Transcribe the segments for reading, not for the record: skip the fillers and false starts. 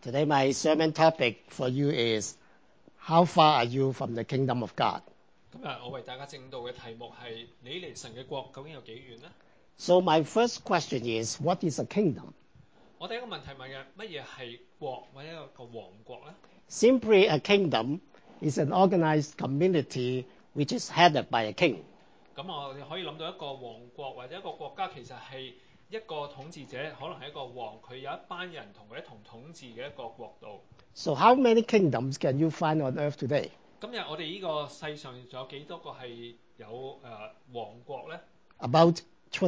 Today my sermon topic for you is, how far are you from the kingdom of God? 今日我為大家正道嘅題目係你離神嘅國究竟有幾遠呢？ So my first question is, what is a kingdom? 我第一個問題問嘅乜嘢係國或者一個王國呢？ Simply, a kingdom is an organized community which is headed by a king. 咁我哋可以諗到一個王國或者一個國家其實係一個統治者，可能係一個王，佢有一班人同佢一同統治嘅一個國度。 So how many kingdoms can you find on earth today? 今日我哋呢個世上仲有幾多個係有王國呢？ About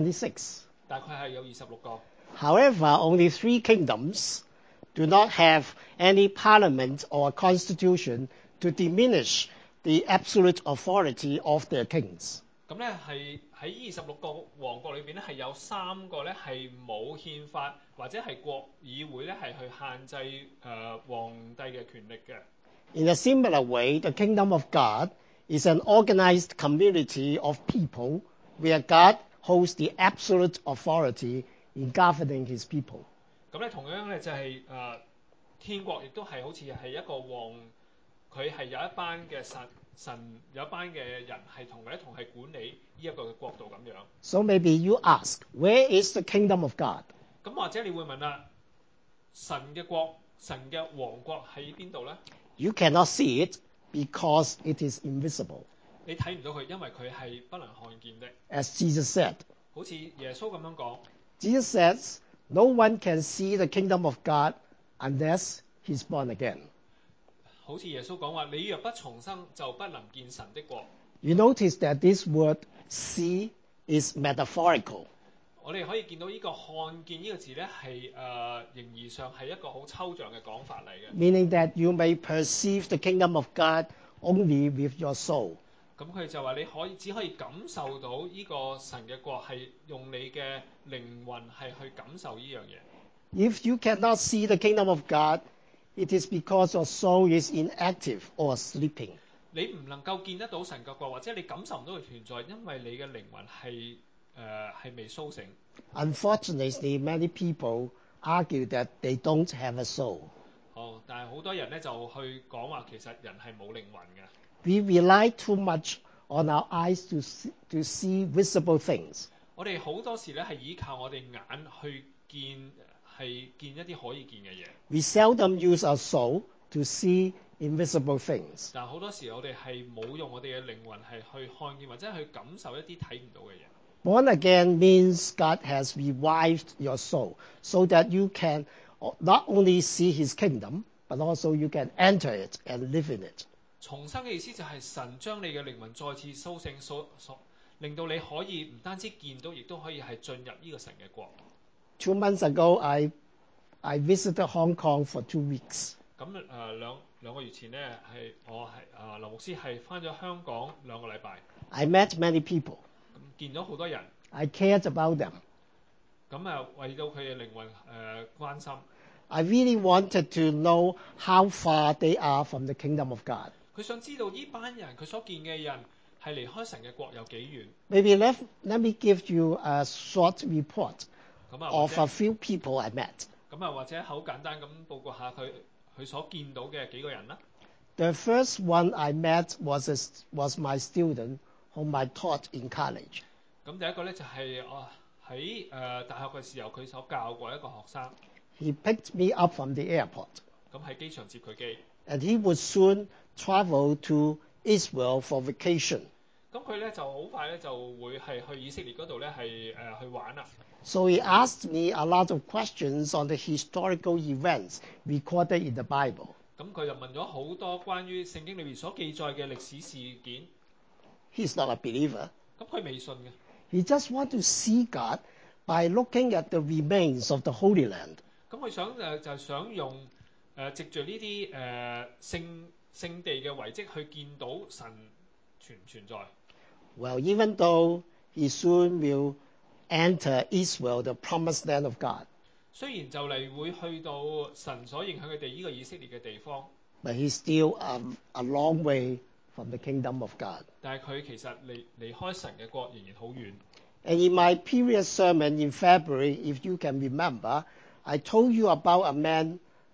26. 大概係有26個。 However, only 3 kingdoms do not have any parliament or constitution to diminish the absolute authority of their kings. 咁咧係喺26個王國裏邊咧，係有3個咧係冇憲法或者係國議會咧係去限制皇帝嘅權力嘅。 In a similar way, the kingdom of God is an organized community of people where God holds the absolute authority in governing his people. 咁咧同樣咧就係天國亦都係好似係一個王，佢係有一班嘅神有一班嘅人係同佢一同係管理呢一個嘅國度咁樣。 So maybe you ask, where is the kingdom of God? 咁或者你會問啦，神嘅國、神嘅王國喺邊度咧？ You cannot see it because it is invisible. 你睇唔到佢，因為佢係不能看見的。 As Jesus said, 好似耶穌咁樣講， Jesus says, no one can see the kingdom of God unless he's born again. 好似耶穌講話：你若不重生，就不能見神的國。 You notice that this word see is metaphorical. 我哋可以見到呢個看見呢個字咧係形而上係一個好抽象嘅講法嚟嘅。 Meaning that you may perceive the kingdom of God only with your soul. 咁佢就話你只可以感受到呢個神嘅國係用你嘅靈魂係去感受呢樣嘢。 If you cannot see the kingdom of God, it is because your soul is inactive or sleeping. 你唔能夠見得到神嘅國，或者你感受唔到佢存在，因為你嘅靈魂係未甦醒。 Unfortunately, many people argue that they don't have a soul. 但係好多人咧就去講話，其實人係冇靈魂嘅。 We rely too much on our eyes to see visible things. 我哋好多時咧係依靠我哋眼去見一啲可以見嘅嘢。 We seldom use our soul to see invisible things. 但係好多時我哋係冇用我哋嘅靈魂係去看見或者去感受一啲睇唔到嘅嘢。 Born again means God has revived your soul so that you can not only see his kingdom, but also you can enter it and live in it. 重生嘅意思就係神將你嘅靈魂再次甦醒，令到你可以唔單止見到，亦都可以係進入呢個神嘅國。 2 months ago, I visited Hong Kong for 2 weeks. 咁兩個月前咧，我劉牧師係返咗香港2個禮拜。 I met many people. 咁見到好多人， I cared about them. 咁為到佢嘅靈魂關心。 I really wanted to know how far they are from the kingdom of God. 佢想知道呢班人佢所見嘅人係離開神嘅國有幾遠。 Maybe let me give you a short report 咁 of a few people I met. 或者好簡單咁報告下佢所見到嘅幾個人啦。 The first one I met was my student whom I taught in college. 咁第一個咧就係喺大學嘅時候佢所教過一個學生。 He picked me up from the airport. 咁喺機場接佢機。 And he would soon travel to Israel for vacation. 咁佢咧就好快咧就會係去以色列嗰度咧係去玩啦。 So he asked me a lot of questions on the historical events recorded in the Bible. 咁佢就問咗好多關於聖經裏面所記載嘅歷史事件。 He's not a believer. 咁佢未信嘅。 He just wants to see God by looking at the remains of the Holy Land. 咁佢就想用藉住呢啲聖地嘅遺跡去見到神存唔存在。 Well, even though he soon will enter Israel, the promised land of God, 雖然就嚟會去到神所應許佢哋呢個以色列嘅地方， but he's still a long way from the kingdom of God. 但係佢其實離開神嘅國仍然好遠。 And in my previous sermon in February, if you can remember, I told you about a man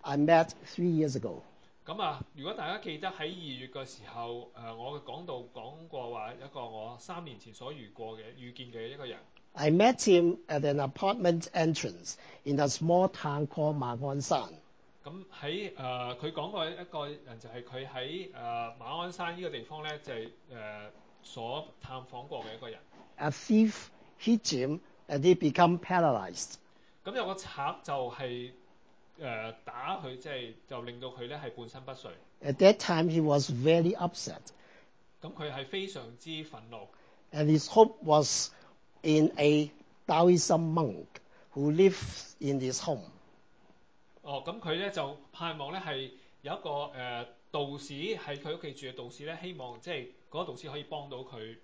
I met 3 years ago. 咁啊，如果大家記得喺2月嘅時候，我嘅講道講過話一個我3年前所遇見嘅一個人。 I met him at an apartment entrance in a small town called Ma On San. 咁喺佢講過一個人就係佢喺馬鞍山呢個地方咧，就係所探訪過嘅一個人。 A thief hit him and he became paralyzed. 咁有個賊就係打佢，就令到佢咧係半身不遂。 At that time, he was very upset, 咁佢係非常之憤怒， and his hope was in a Taoism monk who lived in his home. 咁佢咧就盼望咧係有一個道士喺佢屋企住嘅道士咧，希望嗰個道士可以幫到佢。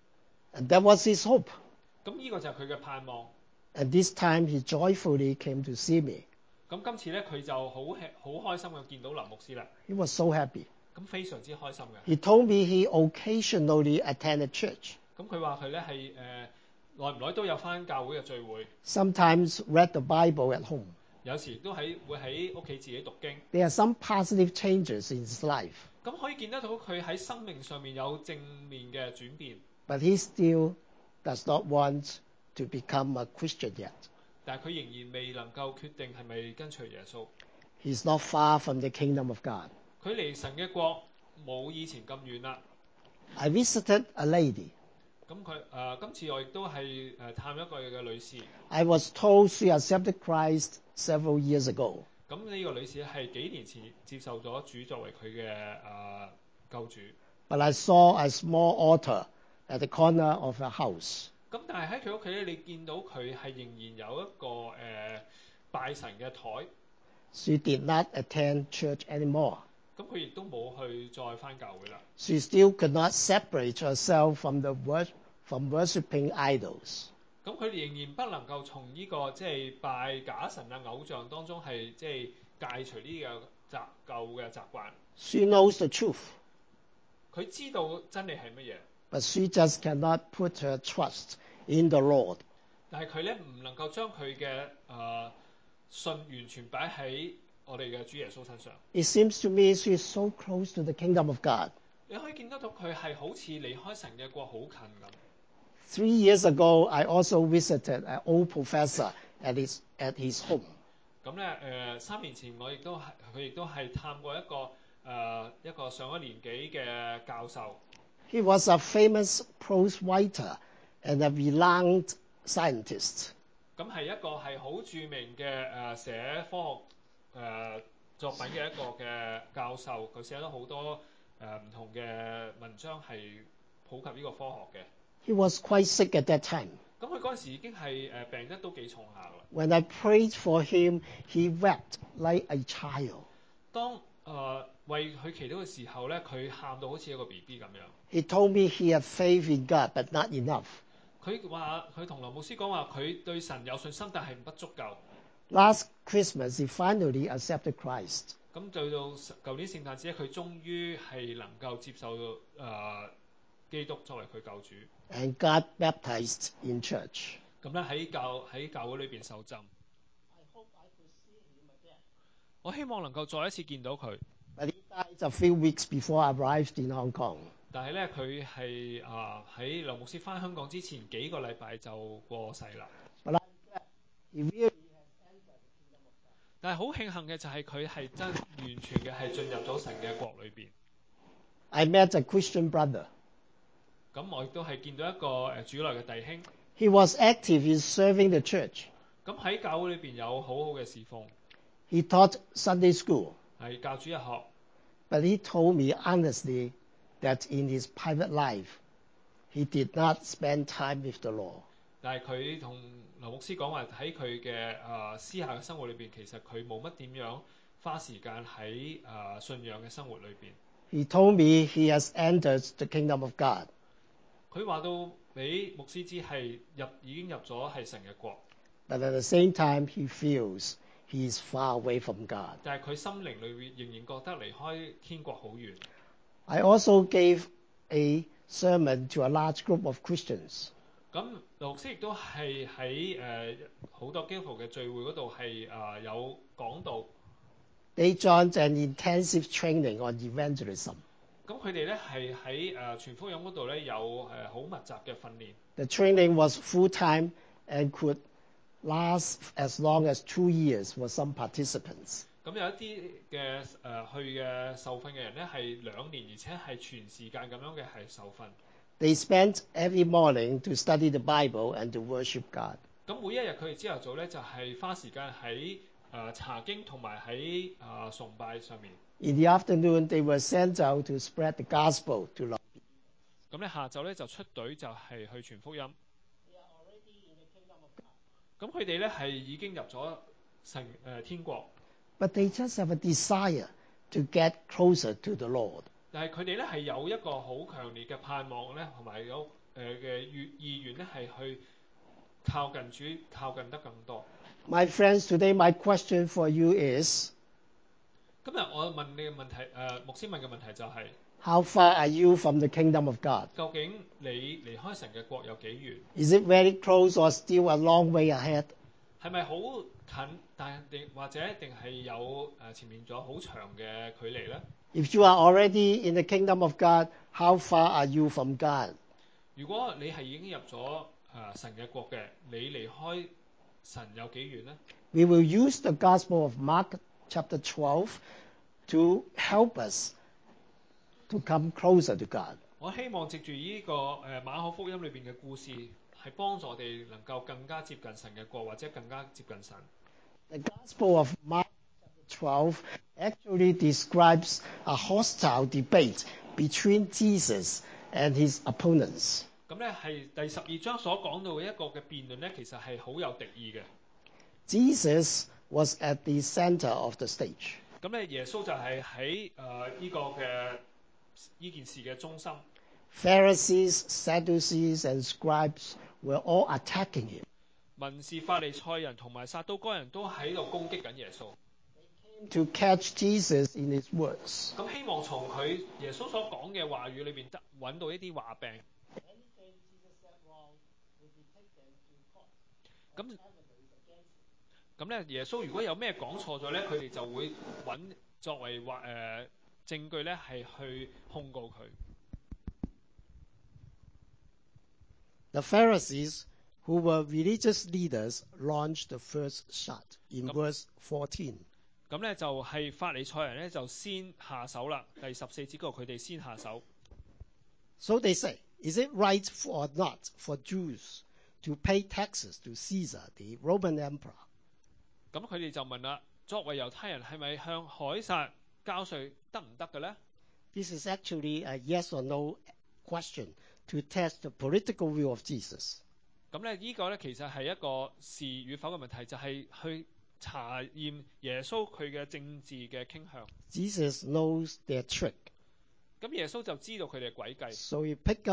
And that was his hope. 咁呢個就係佢嘅盼望。 And this time, he joyfully came to see me. 咁今次咧佢就好開心嘅見到林牧師啦。 He was so happy. 咁非常之開心嘅。 He told me he occasionally attended church, 咁佢話佢咧係耐唔耐都有返教會嘅聚會， sometimes read the Bible at home. 有時都會喺屋企自己讀經。 There are some positive changes in his life, 咁可以見得到佢喺生命上面有正面嘅轉變， but he still does not want to become a Christian yet. 但係佢仍然未能夠決定係咪跟隨耶穌。 He's not far from the kingdom of God. 佢離神嘅國冇以前咁遠啦。 I visited a lady. 咁佢今次我亦都係探一個嘅女士。 I was told she accepted Christ several years ago. 咁呢個女士係幾年前接受咗主作為佢嘅救主。 But I saw a small altar at the corner of her house. 咁但係喺佢屋企咧，你見到佢係仍然有一個拜神嘅台。 She did not attend church anymore. 咁佢亦都冇去再返教會啦。 She still could not separate herself from worshiping idols. 咁佢仍然不能夠從呢個拜假神啊偶像當中係戒除呢個舊嘅習慣。 She knows the truth, 佢知道真理係乜嘢， but she just cannot put her trust in the Lord. 但係佢咧唔能夠將佢嘅信完全擺喺我哋嘅主耶穌身上。 It seems to me she is so close to the kingdom of God. 你可以見得到佢係好似離開神嘅國好近咁。 3 years ago, I also visited an old professor at his home. 咁咧3年前佢亦都係探過一個上咗年紀嘅教授。 He was a famous prose writer and a renowned scientist. 咁係一個係好著名嘅寫科學作品嘅一個嘅教授，佢寫咗好多唔同嘅文章係普及呢個科學嘅。 He was quite sick at that time. 咁佢嗰陣時已經係病得都幾重下啦。 When I prayed for him, he wept like a child. 當為佢祈禱嘅時候咧，佢喊到好似一個 BB 咁樣。 He told me he had faith in God, but not enough. 佢同林牧師講話，佢對神有信心，但係不足夠。 Last Christmas, he finally accepted Christ. 咁到舊年聖誕節，佢終於係能夠接受基督作為佢救主。 And got baptized in church. 咁咧喺教會裏邊受浸。 我希望能夠再一次見到佢。 But he died a few weeks before I arrived in Hong Kong. 但係咧，佢係喺劉牧師返香港之前幾個禮拜就過世啦。 But I'm glad he really has entered the kingdom of God. 但係好慶幸嘅就係佢係真完全嘅係進入咗神嘅國裏邊。 I met a Christian brother. 咁我亦都係見到一個主內嘅弟兄。 He was active in serving the church. 咁喺教會裏邊有好好嘅侍奉， He taught Sunday school. 係教主日學。 But he told me honestly that in his private life, he did not spend time with the Lord. 但係佢同劉牧師講話喺佢嘅私下嘅生活裏邊，其實佢冇乜點樣花時間喺信仰嘅生活裏邊。 He told me he has entered the kingdom of God. 佢話到俾牧師知係已經入咗係神嘅國， But at the same time, he feels he is far away from God. 但係佢心靈裏邊仍然覺得離開天國好遠。 I also gave a sermon to a large group of Christians. 咁劉牧師亦都係喺好多基督徒嘅聚會嗰度係有講道。 They joined an intensive training on evangelism. 咁佢哋咧係喺傳福音嗰度咧有好密集嘅訓練。 The training was full-time and could last as long as 2 years for some participants. 咁有一啲嘅去嘅受訓嘅人咧係2年，而且係全時間咁樣嘅係受訓。 They spent every morning to study the Bible and to worship God. 咁每一日佢哋朝頭早咧就係花時間喺查經同埋喺崇拜上面。 In the afternoon, they were sent out to spread the gospel to lost people. 咁咧下晝咧就出隊就係去傳福音。咁佢哋咧係已經入咗天國。 But they just have a desire to get closer to the Lord. 但係佢哋咧係有一個好強烈嘅盼望咧，同埋有嘅意願咧係去靠近主，靠近得更多。 My friends, today my question for you is, 今日我問你嘅問題，牧師問嘅問題就係、 how far are you from the kingdom of God? 究竟你離開神嘅國有幾遠？ Is it very close or still a long way ahead? 係咪好近，但係或者定係有前面咗好長嘅距離咧？ If you are already in the kingdom of God, how far are you from God? 如果你係已經入咗神嘅國嘅，你離開神有幾遠咧？ We will use the Gospel of Mark chapter 12 to help us to come closer to God. 我希望藉住呢個馬可福音裏邊嘅故事，係幫助我哋能夠更加接近神嘅國，或者更加接近神。 The Gospel of Mark chapter 12 actually describes a hostile debate between Jesus and his opponents. 咁咧係第12章所講到嘅一個嘅辯論咧，其實係好有敵意嘅。 Jesus was at the center of the stage. 咁咧耶穌就係喺呢個嘅呢件事嘅中心。 Pharisees, Sadducees, and scribes were all attacking him. 文士法利賽人同埋撒都該人都喺度攻擊緊耶穌。 To catch Jesus in his words. 咁希望從佢耶穌所講嘅話語裏邊揾到一啲話病。咁咧，耶穌如果有咩講錯咗咧，佢哋就會揾作為證據咧，係去控告佢。 The Pharisees, who were religious leaders, launched the first shot in verse 14. 咁咧就係法利賽人咧就先下手啦。第14節嗰度佢哋先下手。 So they say, is it right or not for Jews to pay taxes to Caesar, the Roman emperor? 咁佢哋就問啦，作為猶太人係咪向凱撒交稅得唔得嘅咧？ This is actually a yes or no question to test the political view of Jesus. 咁咧呢個咧其實係一個是與否嘅問題，就係去查驗耶穌佢嘅政治嘅傾向。 Jesus knows their trick. 咁耶穌就知道佢哋嘅詭計。 So he picks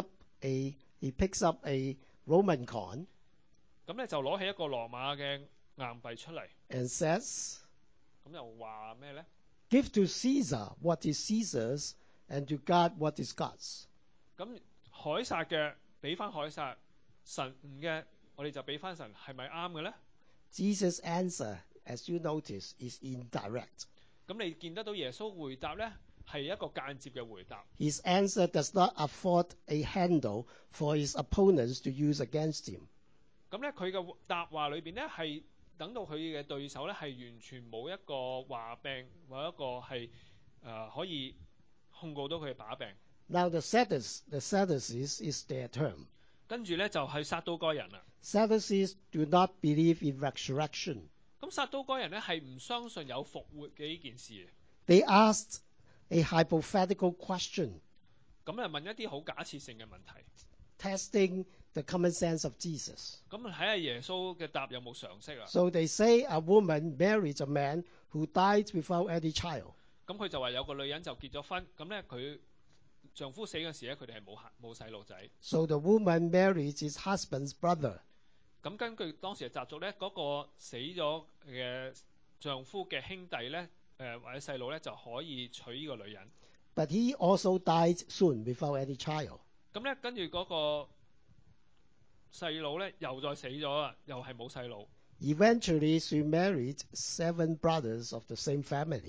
up a Roman coin. 咁咧就攞起一個羅馬嘅硬幣出嚟。 And says, 咁又話咩咧？ Give to Caesar what is Caesar's, and to God what is God's. 咁凱撒嘅俾翻凱撒，神嘅我哋就俾翻神，係咪啱嘅咧？ Jesus' answer, as you notice, is indirect. 咁你見得到耶穌回答咧，係一個間接嘅回答。 His answer does not afford a handle for his opponents to use against him. 咁咧佢嘅答話裏邊咧係等到佢嘅對手咧係完全冇一個話柄或一個係可以控告到佢嘅把柄。 Now the Sadducees is their term. 跟住咧就係撒都該人啦。 Sadducees do not believe in resurrection. 咁撒都該人咧係唔相信有復活嘅呢件事。 They asked a hypothetical question. 咁啊問一啲好假設性嘅問題。 Testing the common sense of Jesus. 咁睇下耶穌嘅答有冇常識啊？ So they say a woman married a man who died without any child. 咁佢就話有個女人就結咗婚，咁咧佢丈夫死嗰時咧，佢哋係冇細路仔。 So the woman married his husband's brother. 咁根據當時嘅習俗咧，嗰個死咗嘅丈夫嘅兄弟咧，或者細路咧就可以娶呢個女人。 But he also died soon without any child. 咁咧跟住嗰個細佬咧又再死咗啦，又係冇細路。 Eventually, she married 7 brothers of the same family.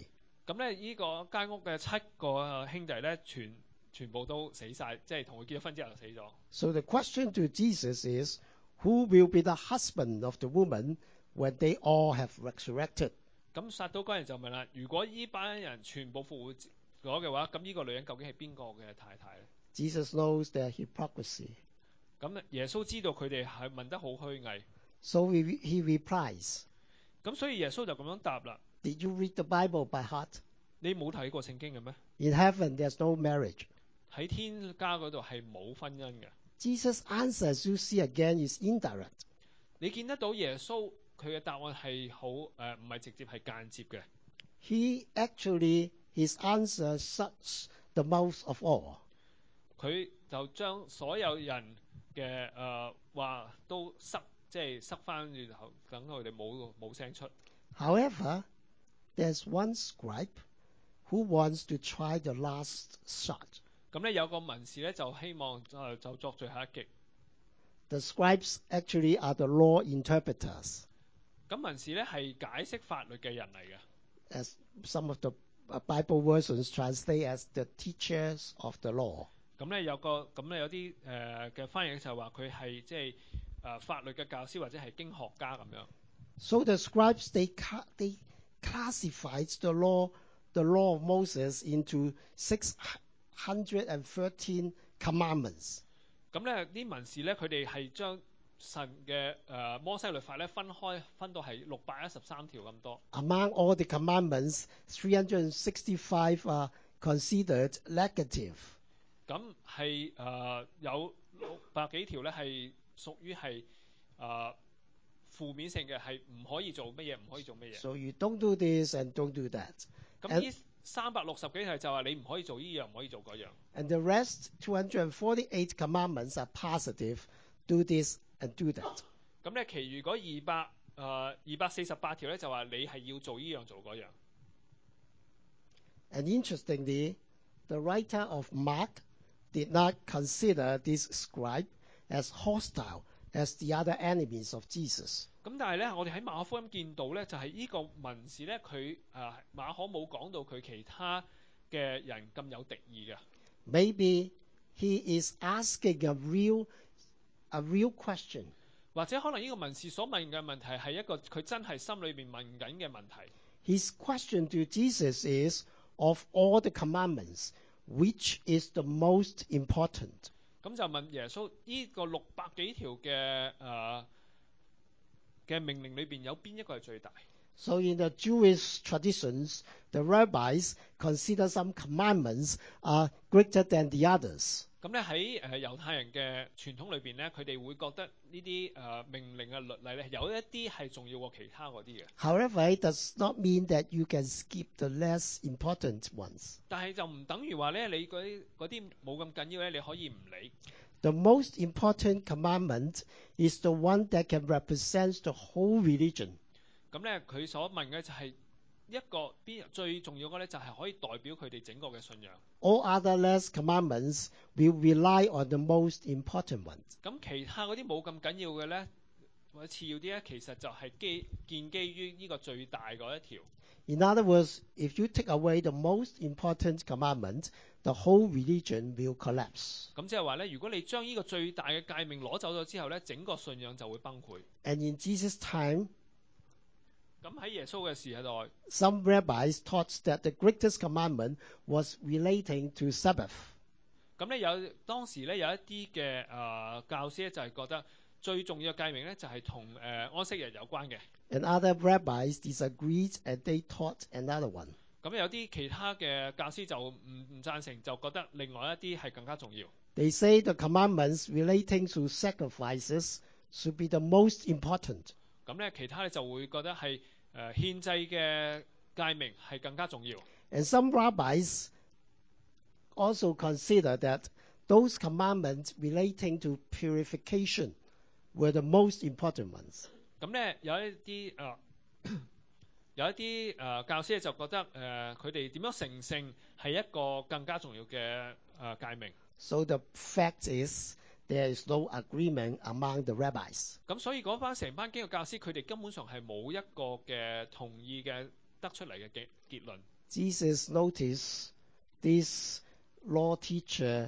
咁咧呢個間屋嘅7個兄弟咧，全部都死晒，即係同佢結咗婚之後就死咗。 So the question to Jesus is, who will be the husband of the woman when they all have resurrected? 咁撒都該人就問啦：如果呢班人全部復活咗嘅話，咁呢個女人究竟係邊個嘅太太咧？ Jesus knows their hypocrisy. 咁耶穌知道佢哋係問得好虛偽， So he replies, 咁所以耶穌就咁樣答啦： Did you read the Bible by heart? 你冇睇過聖經嘅咩？ In heaven, there's no marriage. 喺天家嗰度係冇婚姻嘅。 Jesus' answer, as you see again, is indirect. 你見得到耶穌佢嘅答案係好唔係直接係間接嘅。 His answer shuts the mouth of all. 佢就將所有人嘅話都塞翻轉頭，等佢哋冇聲出。 However, there's one scribe who wants to try the last shot. 咁咧有個文士咧就希望就作最後一擊。 The scribes actually are the law interpreters, 咁文士咧係解釋法律嘅人嚟嘅。 as some of the Bible versions translate as the teachers of the law. 咁咧有啲嘅翻譯就係話佢係即係法律嘅教師或者係經學家咁樣。 So the scribes they classified the law of Moses into 613 commandments. 咁咧啲文士咧佢哋係將神嘅摩西律法咧分到係613條咁多。 Among all the commandments, 365 are considered negative. 咁係有600幾條咧係屬於係負面性嘅，係唔可以做乜嘢，唔可以做乜嘢。 So you don't do this and don't do that. 咁呢360幾條就話你唔可以做呢樣，唔可以做嗰樣。 And the rest, 248 commandments are positive. Do this and do that. 咁咧，其餘嗰248條咧就話你係要做呢樣做嗰樣。 And interestingly, the writer of Mark did not consider this scribe as hostile as the other enemies of Jesus. 咁但係咧，我哋喺馬可福音見到咧，就係呢個文士咧，佢馬可冇講到佢其他嘅人咁有敵意嘅。 Maybe he is asking a real question. 或者可能呢個文士所問嘅問題係一個佢真係心裏邊問緊嘅問題。 His question to Jesus is, of all the commandments, which is the most important? 咁就問耶穌呢個600幾條嘅命令裏邊有邊一個係最大？ So in the Jewish traditions, the rabbis consider some commandments are greater than the others. 咁咧喺猶太人嘅傳統裏邊咧，佢哋會覺得呢啲命令嘅律例咧，有一啲係重要過其他嗰啲嘅。 However, it does not mean that you can skip the less important ones. 但係就唔等於話咧，你嗰啲冇咁緊要咧，你可以唔理。 The most important commandment is the one that can represent the whole religion. 咁咧佢所問嘅就係一個最重要嘅咧，就係可以代表佢哋整個嘅信仰。 All other less commandments will rely on the most important ones. 咁其他嗰啲冇咁緊要嘅咧，或者次要啲咧，其實就係建基於呢個最大嗰一條。 In other words, if you take away the most important commandment, the whole religion will collapse. 咁即係話咧，如果你將呢個最大嘅誡命攞走咗之後咧，整個信仰就會崩潰。 And in Jesus' time, 咁喺耶穌嘅時代， some rabbis taught that the greatest commandment was relating to Sabbath. 咁咧當時咧有一啲嘅教師咧就係覺得最重要嘅誡命咧就係同安息日有關嘅。 And other rabbis disagreed and they taught another one. 咁有啲其他嘅教師就唔贊成，就覺得另外一啲係更加重要。 They say the commandments relating to sacrifices should be the most important. 咁咧其他咧就會覺得係獻祭嘅誡命係更加重要。 And some rabbis also consider that those commandments relating to purification were the most important ones. 咁咧有一啲教師咧就覺得佢哋點樣成聖係一個更加重要嘅誡命。 So the fact is, there is no agreement among the rabbis. 咁所以嗰班成班經學教師佢哋根本上係冇一個嘅同意嘅得出嚟嘅結論。 Jesus noticed this law teacher,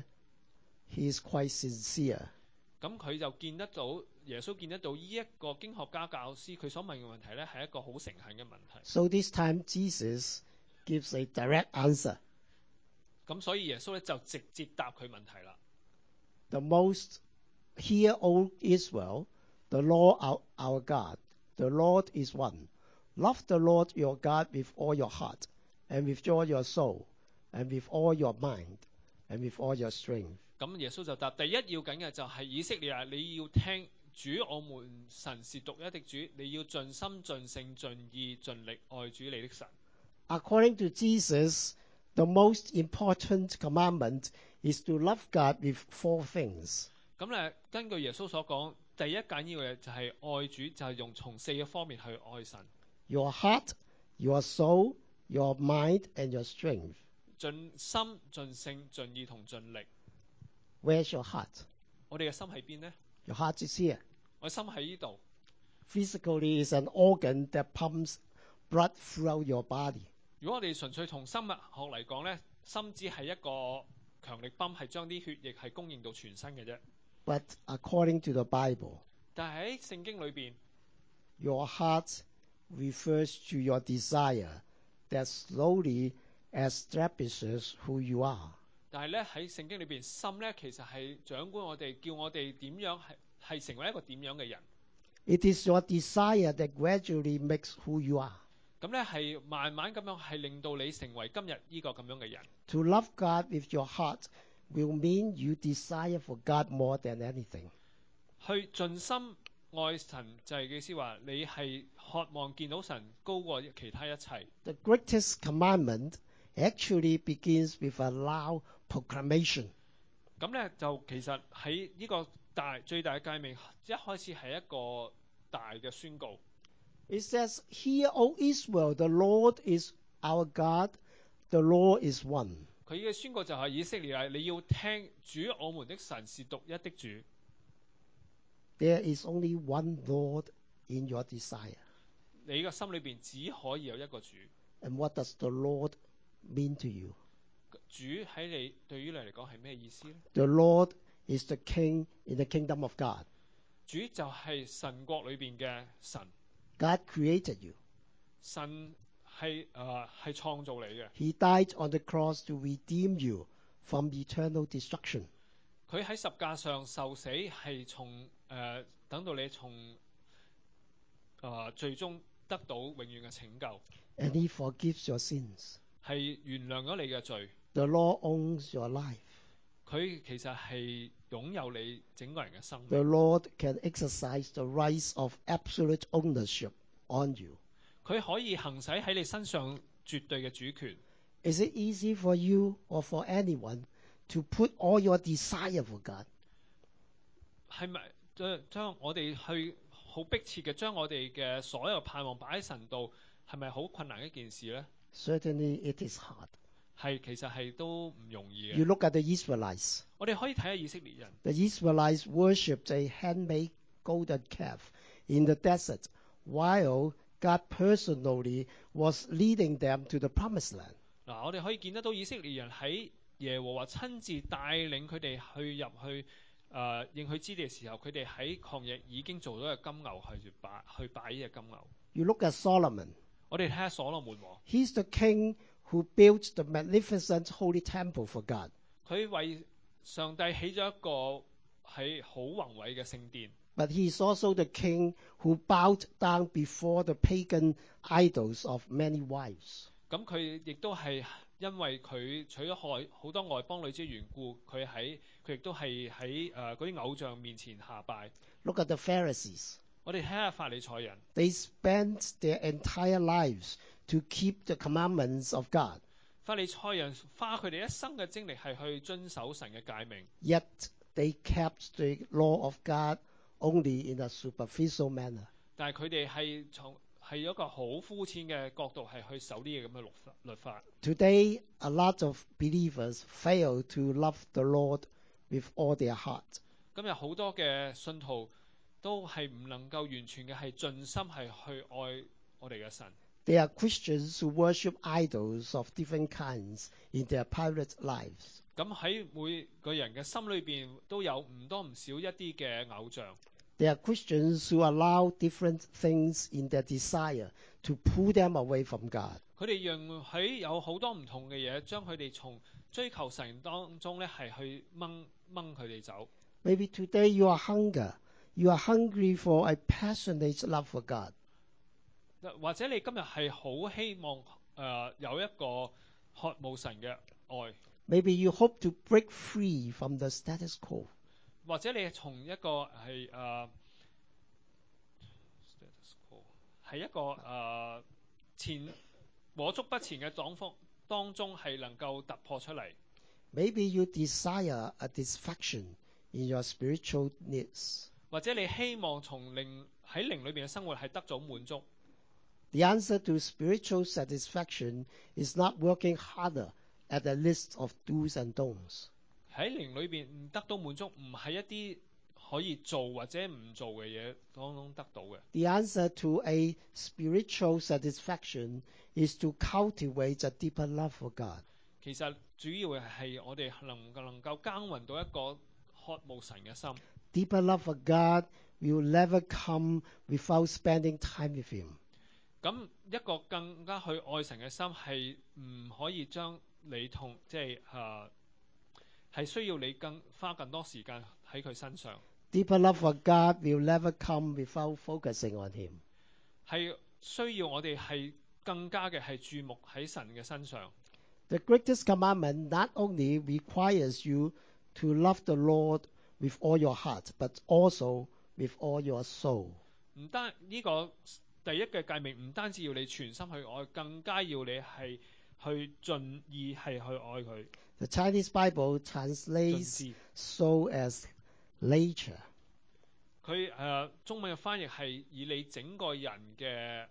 he is quite sincere. 咁佢就見得到耶穌見得到呢一個經學家教師佢所問嘅問題咧係一個好誠懇嘅問題。 So this time Jesus gives a direct answer. 咁所以耶穌咧就直接答佢問題啦。 The most Hear, O Israel, the Lord our God, the Lord is one. Love the Lord your God with all your heart, and with all your soul, and with all your mind, and with all your strength. 咁耶穌就答：第一要緊嘅就係以色列啊，你要聽主我們神是獨一的主，你要盡心盡性盡意盡力愛主你的神。 According to Jesus, the most important commandment is to love God with 4 things. 咁咧，根據耶穌所講，第一緊要嘅就係愛主，就係用從4個方面去愛神。 Your heart, your soul, your mind, and your strength. 盡心、盡性、盡意同盡力。 Where's your heart? 我哋嘅心喺邊呢？ Your heart is here. 我心喺呢度。 Physically, is an organ that pumps blood throughout your body. 如果我哋純粹從生物學嚟講咧，心只係一個強力泵，係將啲血液係供應到全身嘅啫。 But according to the Bible, 但係喺聖經裏邊， your heart refers to your desire that slowly establishes who you are. 但係咧喺聖經裏邊，心咧其實係掌管我哋，叫我哋點樣係成為一個點樣嘅人。 It is your desire that gradually makes who you are. 咁咧係慢慢咁樣係令到你成為今日呢個咁樣嘅人。 To love God with your heart will mean you desire for God more than anything. 去盡心愛神就係意思話，你係渴望見到神高過其他一切。 The greatest commandment actually begins with a loud proclamation. 咁咧就其實喺呢個最大嘅誡命，一開始係一個大嘅宣告。 It says, Hear, O Israel, the Lord is our God, the Lord is one. 佢嘅宣告就係以色列啊，你要聽主我們的神是獨一的主。 There is only one Lord in your desire. 你嘅心裏邊只可以有一個主。 And what does the Lord mean to you? 主喺你對於你嚟講係咩意思呢？ The Lord is the King in the kingdom of God. 主就係神國裏邊嘅神。 God created you. 神係創造你嘅。 He died on the cross to redeem you from eternal destruction. 佢喺十架上受死，係等到你從最終得到永遠嘅拯救。 And He forgives your sins. 係原諒咗你嘅罪。 The Lord owns your life. 佢其實係擁有你整個人嘅生命。 The Lord can exercise the rights of absolute ownership on you. 佢可以行使喺你身上絕對嘅主權。 Is it easy for you or for anyone to put all your desire for God? 係咪將我哋去好迫切嘅將我哋嘅所有盼望擺喺神度，係咪好困難一件事呢？ Certainly it is hard. 係其實係都唔容易 You 嘅。 look at the Israelites. 我哋可以睇下以色列人， The Israelites worshipped a handmade golden calf in the desert while God personally was leading them to the promised land. 嗱，我哋可以見得到以色列人喺耶和華親自帶領佢哋入去應許之地嘅時候，佢哋喺曠野已經做咗個金牛去擺呢隻金牛。 You look at Solomon. 我哋睇下所羅門王， He's the king who built the magnificent holy temple for God. 佢為上帝起咗一個係好宏偉嘅聖殿。 But he is also the king who bowed down before the pagan idols of many wives. 咁佢亦都係因為佢娶咗好多外邦女子嘅緣故，佢亦都係喺嗰啲偶像面前下拜。 Look at the Pharisees. 我哋睇下法利賽人， They spent their entire lives to keep the commandments of God. 法利賽人花佢哋一生嘅精力係去遵守神嘅誡命， Yet they kept the law of God only in a superficial manner. 但係佢哋係有一個好膚淺嘅角度係去守呢啲咁嘅律法。 Today, a lot of believers fail to love the Lord with all their heart. 今日好多嘅信徒都係唔能夠完全嘅係盡心係去愛我哋嘅神。 There are Christians who worship idols of different kinds in their private lives. 咁喺每個人嘅心裏邊都有唔多唔少一啲嘅偶像。 There are Christians who allow different things in their desire to pull them away from God. 佢哋容許有好多唔同嘅嘢，將佢哋從追求神當中咧係去掹佢哋走。 Maybe today you are hungry for a passionate love for God. 或者你今日係好希望有一個渴慕神嘅愛。 Maybe you hope to break free from the status quo. 或者你從一個係係一個裹足不前嘅黨風當中係能夠突破出嚟。 Maybe you desire a satisfaction in your spiritual needs. 或者你希望從喺靈裏邊嘅生活係得到滿足。 The answer to spiritual satisfaction is not working harder at a list of do's and don'ts. 喺靈裏邊唔得到滿足，唔係一啲可以做或者唔做嘅嘢當中得到嘅。 The answer to a spiritual satisfaction is to cultivate a deeper love for God. 其實主要係我哋能夠耕耘到一個渴慕神嘅心。 Deeper love for God will never come without spending time with Him. 咁一個更加去愛神嘅心係唔可以將你同係需要你花更多時間喺佢身上。 Deeper love for God will never come without focusing on Him. 係需要我哋係更加嘅係注目喺神嘅身上。 The greatest commandment not only requires you to love the Lord with all your heart, but also with all your soul. 唔單呢個第一嘅誡命唔單止要你全心去愛，更加要你係去盡意係去愛佢。 The Chinese Bible translates soul as nature. 佢中文嘅翻譯係以你整個人嘅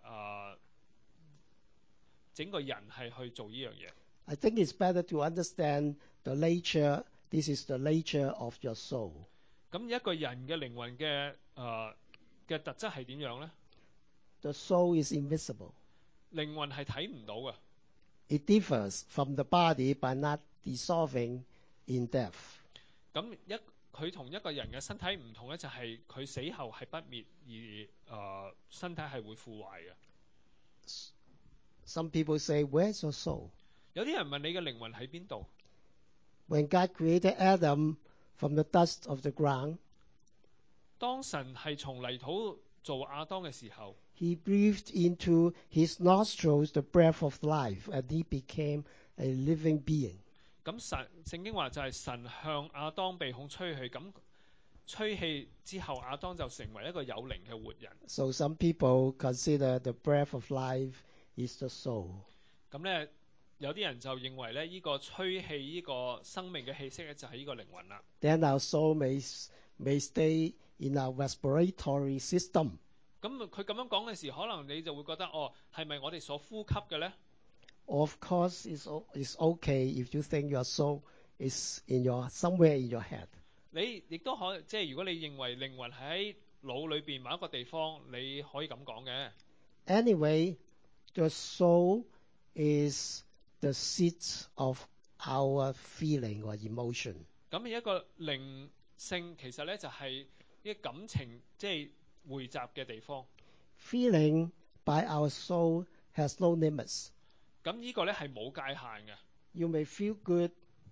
整個人係去做呢樣嘢。 I think it's better to understand the nature. This is the nature of your soul. 咁一個人嘅靈魂嘅特質係點樣呢？ The soul is invisible. 靈魂係睇唔到嘅。 It differs from the body by not dissolving in death. 咁佢同一個人嘅身體唔同咧，就係佢死後係不滅，而身體係會腐壞嘅。 Some people say, "Where's your soul?" 有啲人問你嘅靈魂喺邊度？ When God created Adam from the dust of the ground, 當神係從泥土做亞當嘅時候， He breathed into his nostrils the breath of life, and he became a living being. 咁聖經話就係神向亞當鼻孔吹氣，咁吹氣之後亞當就成為一個有靈嘅活人。 So some people consider the breath of life is the soul. 咁咧有啲人就認為咧呢個吹氣呢個生命嘅氣息咧就係呢個靈魂啦。 Then our soul may stay in our respiratory system. 咁佢咁樣講嘅時，可能你就會覺得係咪我哋所呼吸嘅咧？ Of course, it's okay if you think your soul is somewhere in your head. 你亦都可即係如果你認為靈魂喺腦裏邊某一個地方，你可以咁講嘅。 Anyway, the soul is the seat of our feeling or emotion. 咁一個靈性其實咧就係呢個感情即係匯集嘅地方。 Feeling by our soul has no limits. 咁呢個咧係冇界限嘅。 You may feel good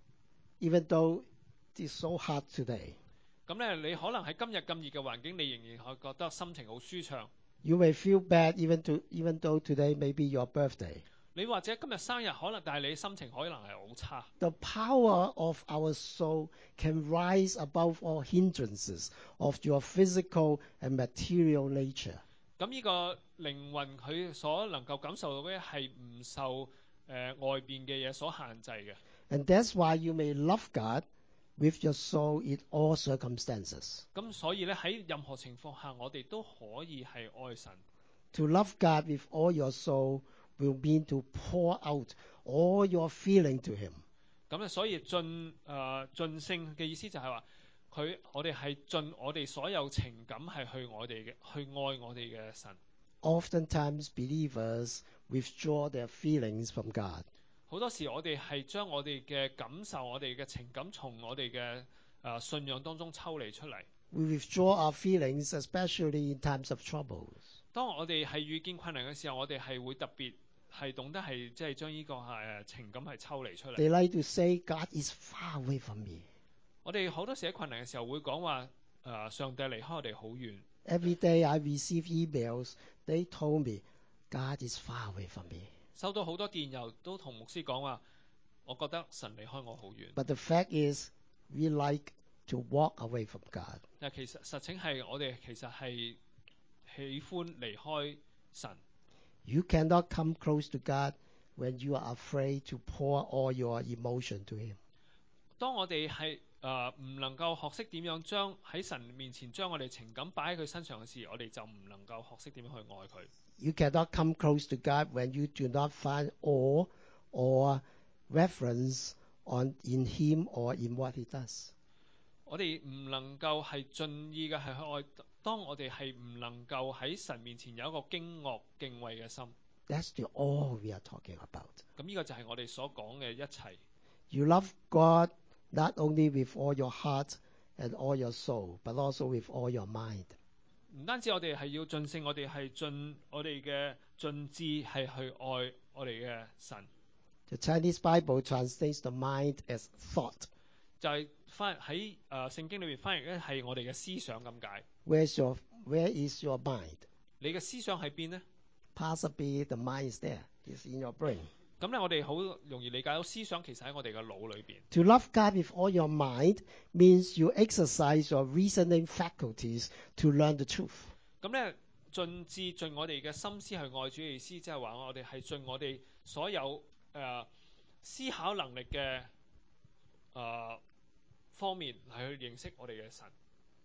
even though it's so hot today. 咁咧你可能喺今日咁熱嘅環境，你仍然係覺得心情好舒暢。 You may feel bad even though today may be your birthday. 你或者今日生日可能，但係你心情可能係好差。 The power of our soul can rise above all hindrances of your physical and material nature. 咁呢個靈魂佢所能夠感受到嘅係唔受外邊嘅嘢所限制嘅。 And that's why you may love God with your soul in all circumstances. 咁所以咧喺任何情況下，我哋都可以係愛神。 To love God with all your soul will mean to pour out all your feeling to Him. 咁咧，所以盡性嘅意思就係話，我哋係盡我哋所有情感係去愛我哋嘅神。 oftentimes believers withdraw their feelings from God. 好多時我哋係將我哋嘅感受、我哋嘅情感從我哋嘅信仰當中抽離出嚟。 We withdraw our feelings, especially in times of troubles. 當我哋係遇見困難嘅時候，我哋係會特別係懂得係即係將呢個情感係抽離出嚟。 They like to say, God is far away from me. 我哋好多時喺困難嘅時候會講話上帝離開我哋好遠。 Every day I receive emails, they told me, God is far away from me. 收到好多電郵都同牧師講話，我覺得神離開我好遠。 But the fact is, we like to walk away from God. 但其實實情係我哋其實係喜歡離開神。 You cannot come close to God when you are afraid to pour all your emotion to Him. 當我哋係唔能夠學識點樣將喺神面前將我哋情感擺喺佢身上嘅時候，我哋就唔能夠學識點樣去愛佢。 You cannot come close to God when you do not find awe or reference in Him or in what He does. 我哋唔能夠係盡意嘅係去愛，當我哋係唔能夠喺神面前有一個驚愕敬畏嘅心。 That's the all we are talking about. 咁呢個就係我哋所講嘅一切。 You love God not only with all your heart and all your soul, but also with all your mind. 唔單止我哋係要盡性，我哋係盡我哋嘅盡智係去愛我哋嘅神。 The Chinese Bible translates the mind as thought. 就係翻喺聖經裏面翻譯咧係我哋嘅思想咁解。 Where is your mind? 你嘅思想喺邊呢？ Possibly the mind is there. It's in your brain. 咁咧，我哋好容易理解到思想其實喺我哋嘅腦裏邊。 To love God with all your mind means you exercise your reasoning faculties to learn the truth. 咁咧，盡致盡我哋嘅心思去愛主嘅意思，即係話我哋係盡我哋所有思考能力嘅方面嚟去認識我哋嘅神。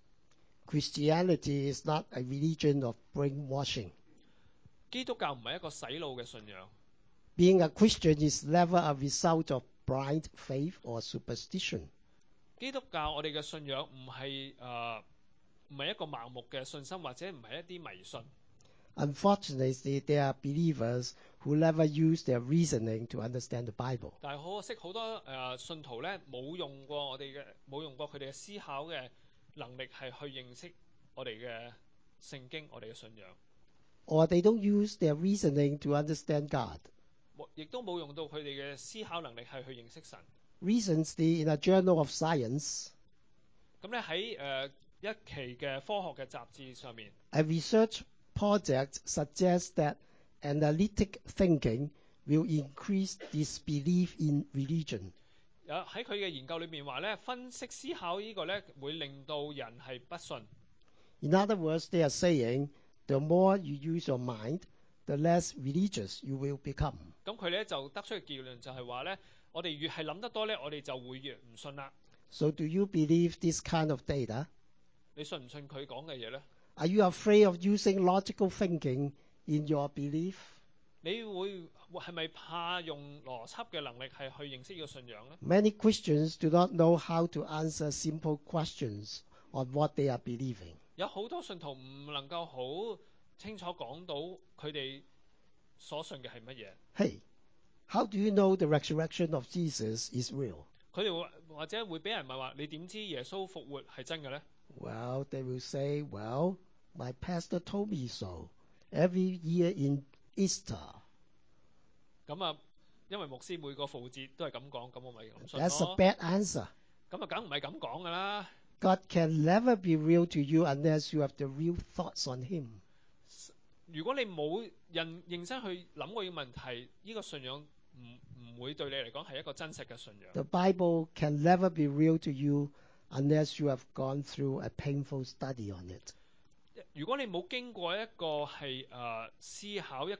Christianity is not a religion of brainwashing. 基督教唔係一個洗腦嘅信仰。 Being a Christian is never a result of blind faith or superstition. 基督教我哋嘅信仰唔係一個盲目嘅信心，或者唔係一啲迷信。 Unfortunately, there are believers who never use their reasoning to understand the Bible. 但係好可惜，好多信徒咧冇用過佢哋嘅思考嘅能力係去認識我哋嘅聖經，我哋嘅信仰。 Or they don't use their reasoning to understand God. 亦都冇用到佢哋嘅思考能力係去認識神。 Recently, in a journal of science, 咁咧喺一期嘅科學嘅雜誌上面， a research project suggests that analytic thinking will increase disbelief in religion. 喺佢嘅研究裏面話咧，分析思考呢個咧會令到人係不信。 In other words, they are saying the more you use your mind, the less religious you will become. 咁佢咧就得出嘅結論就係話咧，我哋越係諗得多咧，我哋就會越唔信啦。 So do you believe this kind of data? 你信唔信佢講嘅嘢咧？ Are you afraid of using logical thinking in your belief? 你係咪怕用邏輯嘅能力係去認識呢個信仰咧？ Many Christians do not know how to answer simple questions on what they are believing. 有好多信徒唔能夠好清楚講到佢哋所信嘅係乜嘢。 Hey, how do you know the resurrection of Jesus is real? 佢哋或者會俾人問話，你點知耶穌復活係真嘅咧？ Well, they will say, well, my pastor told me so. Every year in Easter. 咁啊，因為牧師每個復活節都係咁講，咁我咪咁信 That's a 咯。 bad answer. 咁啊，梗唔係咁講噶啦。 God can never be real to you unless you have the real thoughts on Him. 如果你冇認真去諗過呢個問題，呢個信仰唔會對你嚟講係一個真實嘅信仰。 The Bible can never be real to you unless you have gone through a painful study on it. 如果你冇經過一個係思考，一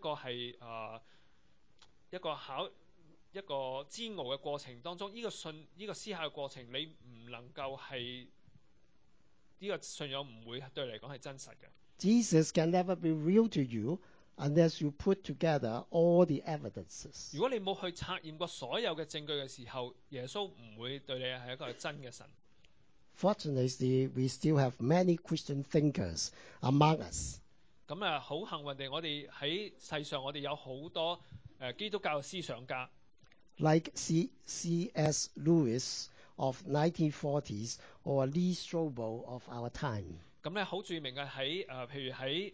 個煎熬嘅過程當中，呢個思考嘅過程，你唔能夠係呢個信仰唔會對你嚟講係真實嘅。 Jesus can never be real to you unless you put together all the evidences. 如果你冇去測驗過所有嘅證據嘅時候，耶穌唔會對你係一個真嘅神。 Fortunately, we still have many Christian thinkers among us. 咁啊，好幸運地，我哋喺世上，我哋有好多基督教嘅思想家， like C.S. Lewis of 1940s or Lee Strobel of our time. 咁咧好著名嘅喺譬如喺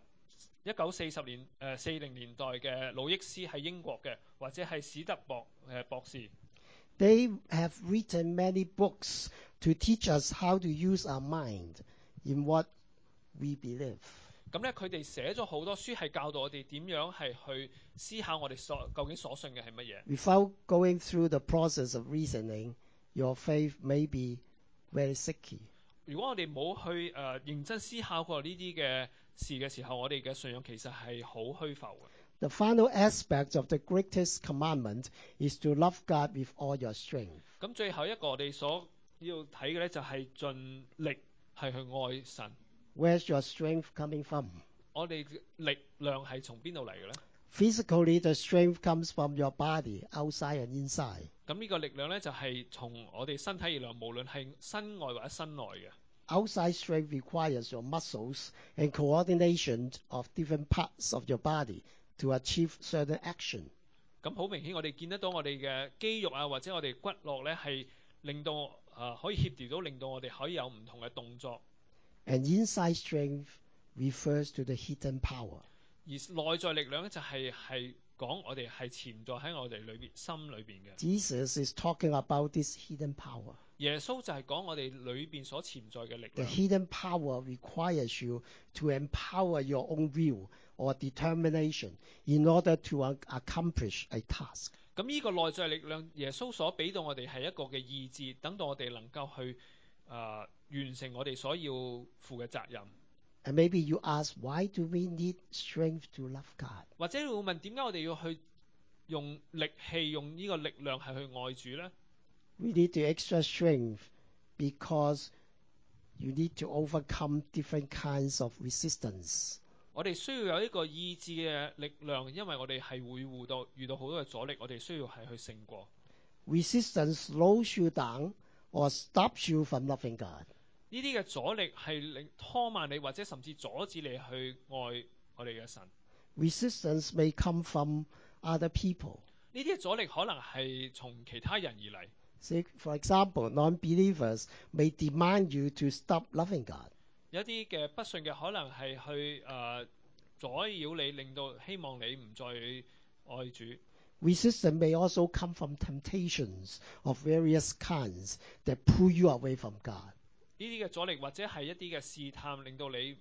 1940年代嘅魯益斯喺英國嘅，或者係史德博士。 They have written many books to teach us how to use our mind in what we believe. 咁咧佢哋寫咗好多書，係教導我哋點樣係去思考我哋究竟所信嘅係乜嘢。 Without going through the process of reasoning, your faith may be very sicky. 如果我哋冇去認真思考過呢啲嘅事嘅時候，我哋嘅信仰其實係好虛浮嘅。 The final aspect of the greatest commandment is to love God with all your strength. 咁最後一個我哋所要睇嘅咧，就係盡力係去愛神。 Where's your strength coming from? 我哋嘅力量係從邊度嚟嘅咧？ Physically, the strength comes from your body, outside and inside. 咁呢個力量咧就係從我哋身體而來，無論係身外或者身內嘅。 Outside strength requires your muscles and coordination of different parts of your body to achieve certain action. 咁好明顯，我哋見得到我哋嘅肌肉啊，或者我哋骨骼咧，係令到可以協調到，令到我哋可以有唔同嘅動作。 And inside strength refers to the hidden power. 而內在力量咧就係講我哋係潛在喺我哋心裏邊嘅。 Jesus is talking about this hidden power. 耶穌就係講我哋裏邊所潛在嘅力 The 量。 hidden power requires you to empower your own will or determination in order to accomplish a task. 咁呢個內在力量，耶穌所俾到我哋係一個嘅意志，等到我哋能夠去完成我哋所要負嘅責任。 And maybe you ask, why do we need strength to love God? 或者你會問，點解我哋要去用力氣、用呢個力量係去愛主呢？ We need the extra strength because you need to overcome different kinds of resistance. 我哋需要有一個意志嘅力量，因為我哋係會遇到好多嘅阻力，我哋需要係去勝過。 Resistance slows you down or stops you from loving God. 呢啲嘅阻力係拖慢你，或者甚至阻止你去愛我哋嘅神。 Resistance may come from other people. 呢啲嘅阻力可能係從其他人而嚟。 Say, for example, non-believers may demand you to stop loving God. 有啲嘅不信嘅可能係去阻擾你，令到希望你唔再愛主。 Resistance may also come from temptations of various kinds that pull you away from God. 呢啲嘅阻力或者係一啲嘅試探，令到你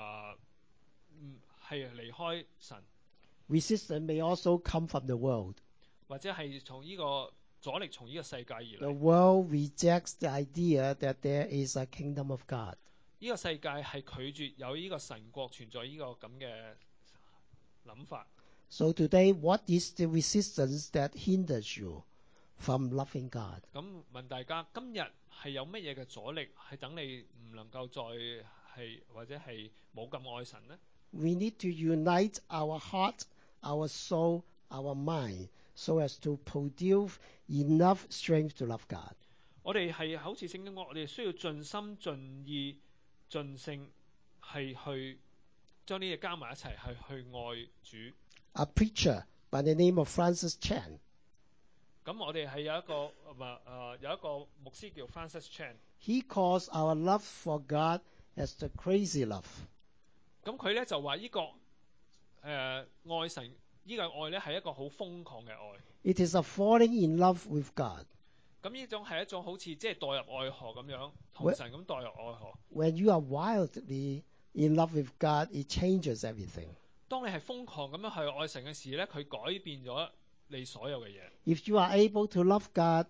係離開神。 Resistance may also come from the world. 或者係從呢個阻力從呢個世界而 The 嚟。 world rejects the idea that there is a kingdom of God. 呢個世界係拒絕有呢個神國存在呢個咁嘅諗法。 So today, what is the resistance that hinders you from loving God? 咁問大家，今日係有乜嘢嘅阻力係等你唔能夠再係或者係冇咁愛神呢？ We need to unite our heart, our soul, our mind so as to produce enough strength to love God. 我哋係好似聖經講，我哋需要盡心盡意盡性係去將呢嘢加埋一齊，係去愛主。 A preacher by the name of Francis Chan, 咁我哋係有一個牧師叫 Francis Chan， he calls our love for God as the crazy love. 咁佢咧就話呢個愛神呢個愛咧係一個好瘋狂嘅愛。 It is a falling in love with God. 咁呢種係一種好似即係墮入愛河咁樣，同神咁墮入愛河。 When you are wildly in love with God, it changes everything. 當你係瘋狂咁樣去愛神嘅時咧，佢改變咗你所有嘅嘢。 If you are able to love God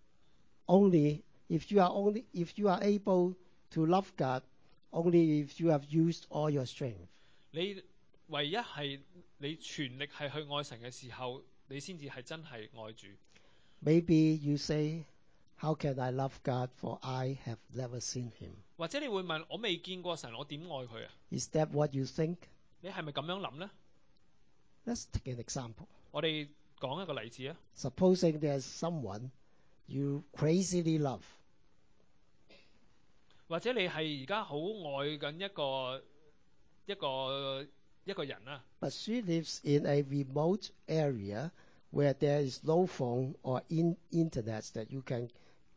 only if you are able to love God only if you have used all your strength. 你唯一係你全力係去愛神嘅時候，你先至係真係愛主。 Maybe you say, how can I love God for I have never seen him? 或者你會問，我未見過神，我點愛佢啊？ Is that what you think? 你係咪咁樣諗呢？ Let's take an example. 我哋講一個例子啊。 Supposing there's someone you crazily love. 或者你係而家好愛緊一個一個人啦。 But she lives in a remote area where there is no phone or internet that you can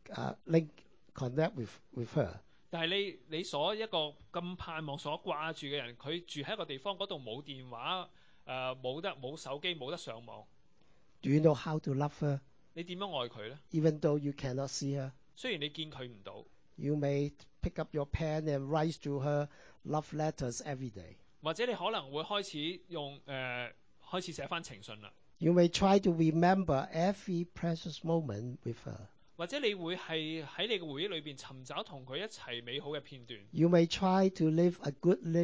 connect with her. 但係你所一個咁盼望所掛住嘅人，佢住喺一個地方嗰度冇電話，冇手機，冇得上網。 Do you know how to love her? 你點樣愛佢呢？ Even though you cannot see her, 雖然你見佢唔到， you may pick up your pen and write to her love letters every day. 或者你可能會開始寫翻情信啦。 You may try to remember every precious moment with her. 或者你會係喺你嘅回憶裏邊尋找同佢一齊美好嘅片段。 You may try to live a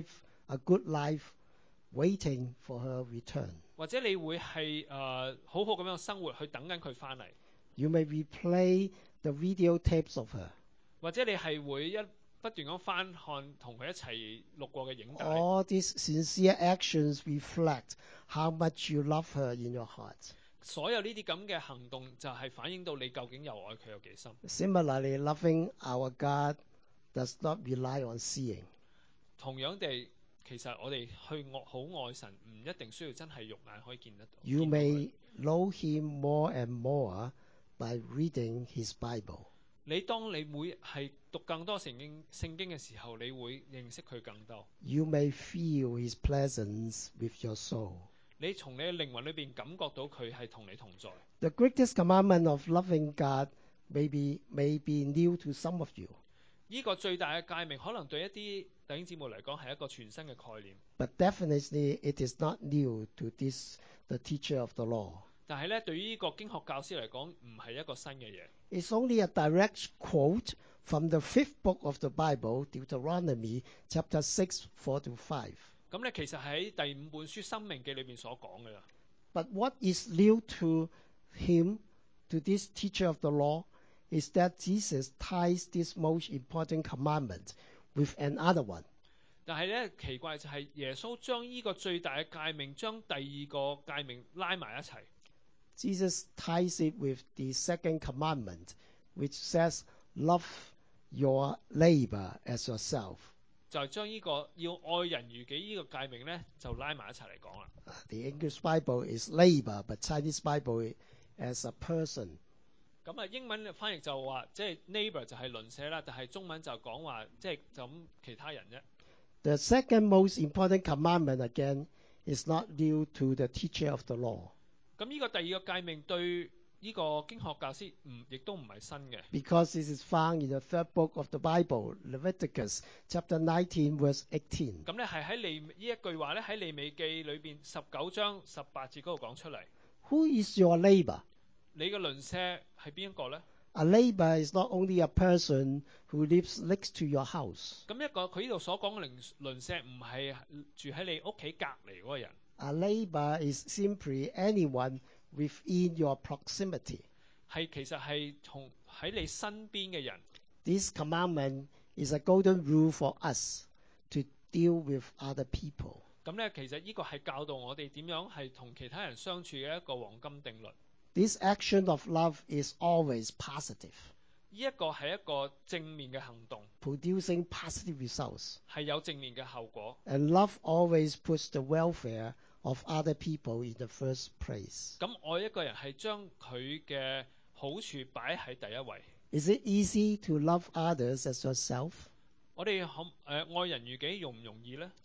good life, waiting for her return. 或者你會係好好咁樣生活，去等緊佢翻嚟。 You may replay the videotapes of her. 或者你係會不斷咁翻看同佢一齊錄過嘅影帶。 All these sincere actions reflect how much you love her in your heart. 所有呢啲咁嘅行動就係反映到你究竟又愛佢有幾深。 Similarly, loving our God does not rely on seeing. 同樣地，其實我哋去好愛神，唔一定需要真係肉眼可以見得到。 You may know him more and more by reading his Bible. 當你每係讀更多聖經嘅時候，你會認識佢更多。 You may feel his presence with your soul. 你從你嘅靈魂裏邊感覺到佢係同你同在。 The greatest commandment of loving God may be new to some of you. 呢個最大嘅誡命，可能對一啲弟兄姊妹嚟講係一個全新嘅概念。 But definitely it is not new to the teacher of the law. 但係咧，對於呢個經學教師嚟講，唔係一個新嘅嘢。 It's only a direct quote from the 5th book of the Bible, Deuteronomy chapter 6, 4-5. 咁咧，其實喺第5本書《申命記》裏邊所講嘅啦。 But what is new to him, to this teacher of the law, is that Jesus ties this most important commandment with another one. 但係咧，奇怪就係耶穌將呢個最大嘅誡命，將第二個誡命拉埋一齊。 Jesus ties it with the second commandment, which says, love your neighbor as yourself. 就係將呢個要愛人如己呢個誡命咧，就拉埋一齊嚟講啦。 The English Bible is neighbor, but Chinese Bible as a person. 咁英文翻譯就話，即係 neighbor 就係鄰舍啦，但係中文就講話，即係就咁其他人啫。 The second most important commandment, again, is not new to the teacher of the law. 咁呢個第二個誡命對呢個經學教師亦都唔係新嘅。 Because this is found in the 3rd book of the Bible, Leviticus chapter 19, verse 18. 咁咧係喺呢一句話咧喺利未記裏邊19章18節嗰度講出嚟。 Who is your neighbor? 你嘅鄰舍係邊一個咧？ A neighbor is not only a person who lives next to your house. 咁佢呢度所講嘅鄰舍唔係住喺你屋企隔離嗰個人。 A neighbor is simply anyone within your proximity. 係其實係喺你身邊嘅人。 This commandment is a golden rule for us to deal with other people. 咁咧，其實呢個係教導我哋點樣係同其他人相處嘅一個黃金定律。 This action of love is always positive. 呢一個係一個正面嘅行動， producing positive results. 係有正面嘅後果。 And love always puts the welfare of other people in the first place. 咁愛一個人係將佢嘅好處擺喺第一位。 Is it easy to love others as yourself? 我哋愛人如己容唔容易呢？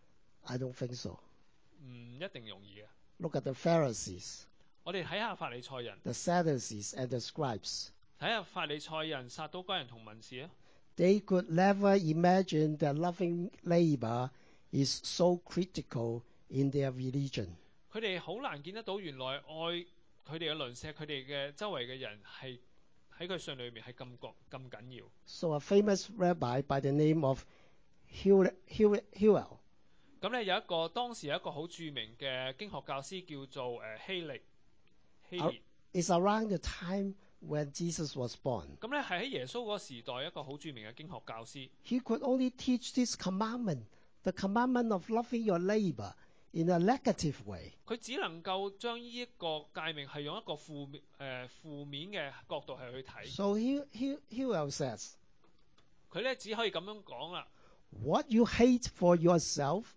I don't think so. 唔一定容易嘅。 Look at the Pharisees, 我哋睇下法利賽人， the Sadducees, and the scribes. 睇下法利賽人、撒都該人同文士啊。 They could never imagine that loving neighbor is so critical in their religion. 佢哋好難見得到，原來愛佢哋嘅鄰舍、佢哋嘅周圍嘅人係喺佢信裏面係咁緊要。 So a famous rabbi by the name of Hillel. 咁咧當時有一個好著名嘅經學教師叫做希列。 It's around the time when Jesus was born. 咁咧係喺耶穌嗰個時代一個好著名嘅經學教師。 He could only teach this commandment, the commandment of loving your neighbor, in a negative way. 佢只能夠將呢一個誡命係用一個負面嘅角度係去睇。 So Hillel says, 佢咧只可以咁樣講啦。 what you hate for yourself,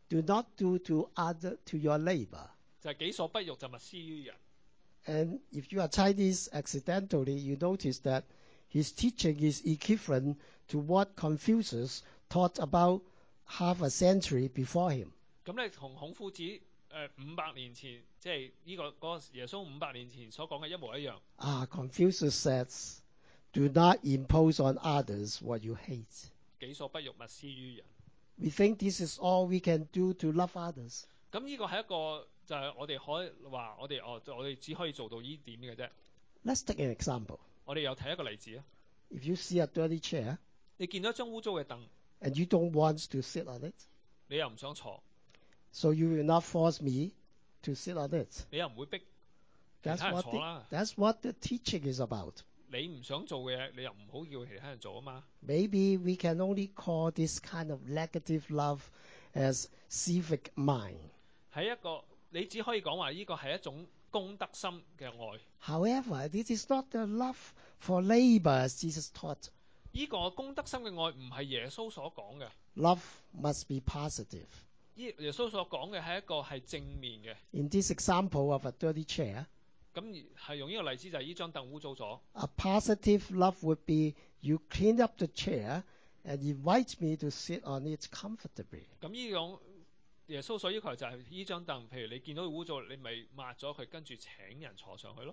Do not do to your neighbor. 就係己所不欲就勿施於人。 And if you are Chinese accidentally, you notice that his teaching is equivalent to what Confucius taught about half a century before him. 咁你同孔夫子500年前，即係呢個耶穌500年前所講嘅一模一樣。 Confucius says, "Do not impose on others what you hate." 己所不欲勿施於人。 We think this is all we can do to love others. 咁呢個係一個就係我哋可以話我哋只可以做到呢點嘅啫。 Let's take an example. 我哋又睇一個例子啊。 If you see a dirty chair 你見到一張污糟嘅凳， and you don't want to sit on it, 你又唔想坐， so you will not force me to sit on it. 你又唔會逼其 That's 他人 what 坐啦。 that's what the teaching is about. 你唔想做嘅嘢，你又唔好叫其他人做啊嘛。 Maybe we can only call this kind of negative love as civic mind. 係一個你只可以講話呢個係一種公德心嘅愛。 However, this is not the love for neighbor as Jesus taught. 呢個公德心嘅愛唔係耶穌所講嘅。 Love must be positive. 耶穌所講嘅係一個係正面嘅。 In this example of a dirty chair, 咁係用呢個例子就係呢張凳污糟咗。 a positive love would be you clean up the chair and invite me to sit on it comfortably. 咁呢種耶穌所要求就係呢張凳，譬如你見到佢污糟，你咪抹咗佢，跟住請人坐上去咯。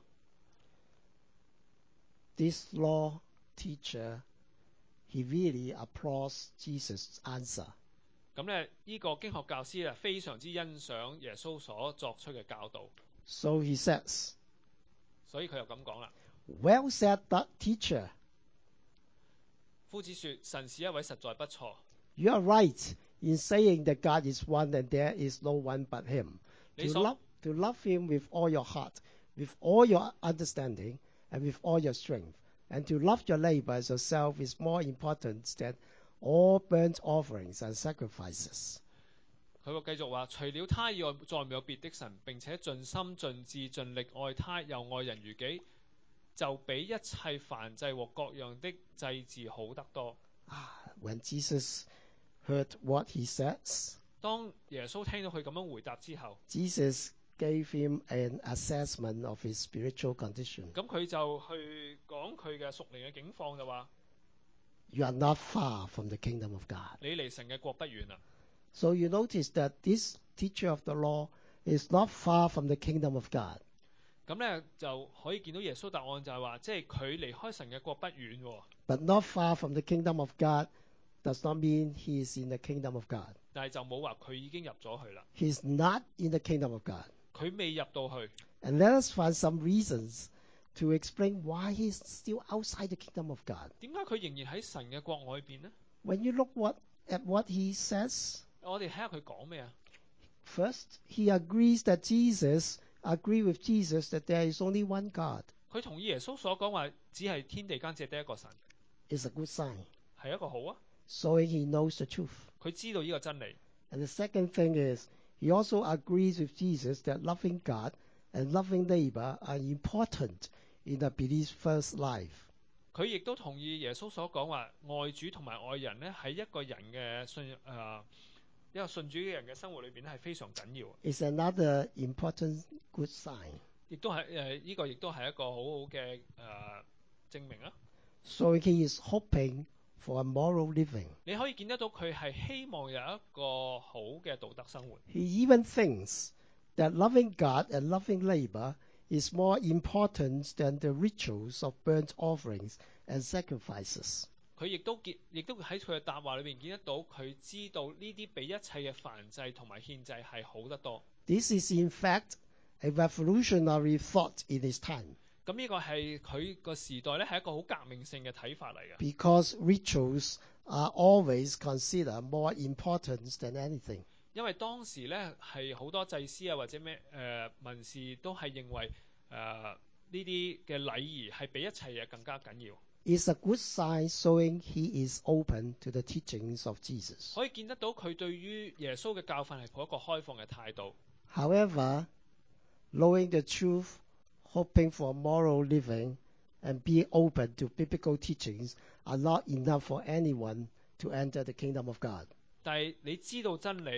This law teacher, he really applauds Jesus' answer. 咁咧，呢個經學教師咧非常之欣賞耶穌所作出嘅教導， So he says, 所以佢又咁講啦。 "Well said, that teacher. 夫子說：神是一位實在不錯。 You are right in saying that God is one and there is no one but him. 你 To 所 love him with all your heart, with all your understanding, and with all your strength. And to love your neighbor as yourself is more important than all burnt offerings and sacrifices." 佢個繼續話：除了他以外，再沒有別的神，並且盡心盡志盡力愛他，又愛人如己，就比一切燔祭和各樣的祭祀好得多。 When Jesus heard what he says, 當耶穌聽到佢咁樣回答之後， Jesus gave him an assessment of his spiritual condition. 咁佢就去講佢嘅屬靈嘅境況，就話： You are not far from the kingdom of God. 你離神嘅國不遠啦。 So you notice that this teacher of the law is not far from the kingdom of God. 咁咧就可以見到耶穌答案就係話，即係佢離開神嘅國不遠喎。 But not far from the kingdom of God does not mean he is in the kingdom of God. 但係就冇話佢已經入咗去啦， He is not in the kingdom of God. 佢未入到去。 And let us find some reasons to explain why he is still outside the kingdom of God. 點解佢仍然喺神嘅國外邊呢？ When you look at what he says, 我哋睇下佢講咩啊？ first, he agrees with Jesus that there is only one God. 佢同意耶穌所講話，只係天地間只得一個神， It's a good sign, 係一個好啊。 showing he knows the truth. 佢知道呢個真理。 And the second thing is, he also agrees with Jesus that loving God and loving neighbor are important in a believer's life. 佢亦都同意耶穌所講話，愛主同埋愛人咧，喺一個人嘅一個信主嘅人嘅生活裏邊咧，係非常緊要。 It's another important good sign. 亦都係呢個亦都係一個好好嘅證明啊！ So he is hoping for a moral living. 你可以見得到佢係希望有一個好嘅道德生活。 He even thinks that loving God and loving neighbor is more important than the rituals of burnt offerings and sacrifices. 佢亦都喺佢嘅答話裏邊見得到，佢知道呢啲比一切嘅燔祭同埋獻祭係好得多。 This is in fact a revolutionary thought in his time. 咁呢個係佢個時代咧係一個好革命性嘅睇法嚟嘅。 Because rituals are always considered more important than anything. 因為當時咧係好多祭司啊或者文士都係認為呢啲嘅禮儀係比一切嘢更加緊要。 It's a good sign showing he is open to the teachings of Jesus. 可以見得到佢對於耶穌嘅教訓係抱一個開放嘅態度。 However, knowing the truth, hoping for moral living, and being open to biblical teachings are not enough for anyone to enter the kingdom of God. 但係你知道真理，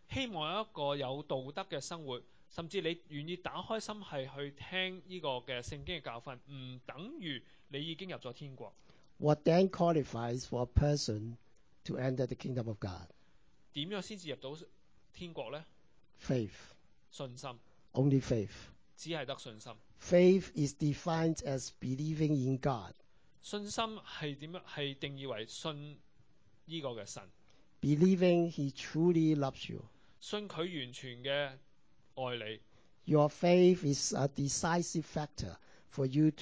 希望有一個有道德嘅生活，甚至你願意打開心係去聽呢個嘅聖經嘅教訓，唔等於你已經入咗天國。 What then qualifies for a person to enter the kingdom of God? 點樣先至入到天國呢？ Faith. 信心， Only faith. 只係得信心。 Faith is defined as believing in God. 信心係點樣？係定義為信呢個嘅神， Believing He truly loves you. 信佢完全嘅愛你。 Your faith is a decisive factor for you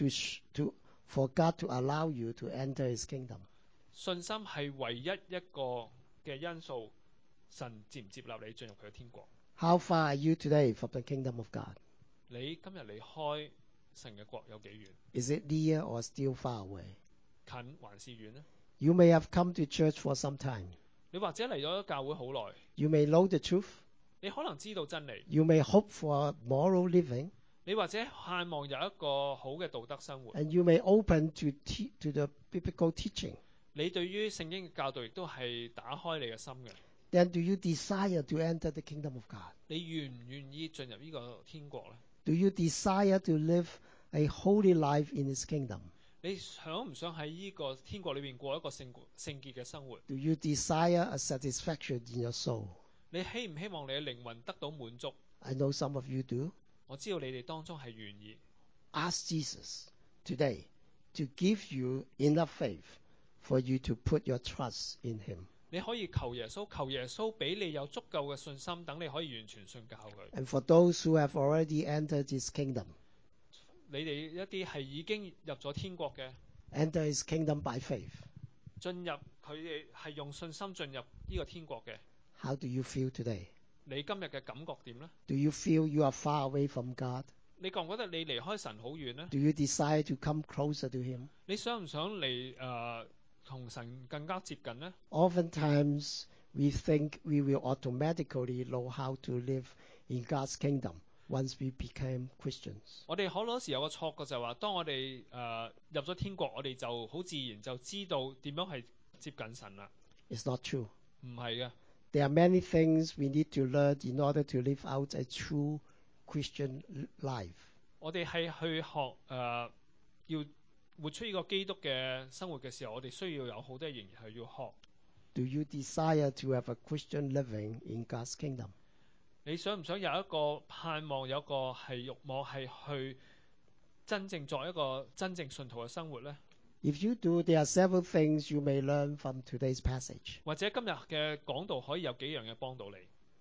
for God to allow you to enter His kingdom. 信心係唯一一個嘅因素，神接唔接納你進入佢嘅天國。 How far are you today from the kingdom of God? 你今日離開神嘅國有幾遠？ Is it near or still far away? 近還是遠呢？ You may have come to church for some time. 你或者嚟咗教會好耐， You may know the truth. 你可能知道真理， You may hope for moral living. 你或者盼望有一個好嘅道德生活， And you may open to the biblical teaching. 你對於聖經嘅教導亦都係打開你嘅心嘅。 Then do you desire to enter the kingdom of God? 你願唔願意進入呢個天國呢？ Do you desire to live a holy life in His kingdom? 你想唔想喺呢個天國裏面過一個聖潔嘅生活？ Do you desire a satisfaction in your soul? 你希唔希望你嘅靈魂得到滿足？ I know some of you do. 我知道你哋當中係願意。 Ask Jesus today to give you enough faith for you to put your trust in Him. 你可以求耶穌俾你有足夠嘅信心，等你可以完全信教佢。 And for those who have already entered His kingdom, 你哋一啲係已經入咗天國嘅， enter His kingdom by faith. 進入佢哋係用信心進入呢個天國嘅。 How do you feel today? 你今日嘅感覺點呢？ Do you feel you are far away from God? 你覺唔覺得你離開神好遠呢？ Do you desire to come closer to Him? 你想唔想嚟同神更加接近呢？ Oftentimes, we think we will automatically know how to live in God's kingdom once we became Christians. 我哋好多時有個錯覺就係話，當我哋入咗天國，我哋就好自然就知道點樣係接近神啦。 It's not true. 唔係嘅， There are many things we need to learn in order to live out a true Christian life. 我哋係去學要活出呢個基督嘅生活嘅時候，我哋需要有好多嘢仍然係要學。 Do you desire to have a Christian living in God's kingdom? 你想唔想有一個盼望，有一個係慾望係去真正作一個真正信徒嘅生活呢？ If you do, there are several things you may learn from today's passage. 或者今日嘅講道可以有幾樣嘢幫到你。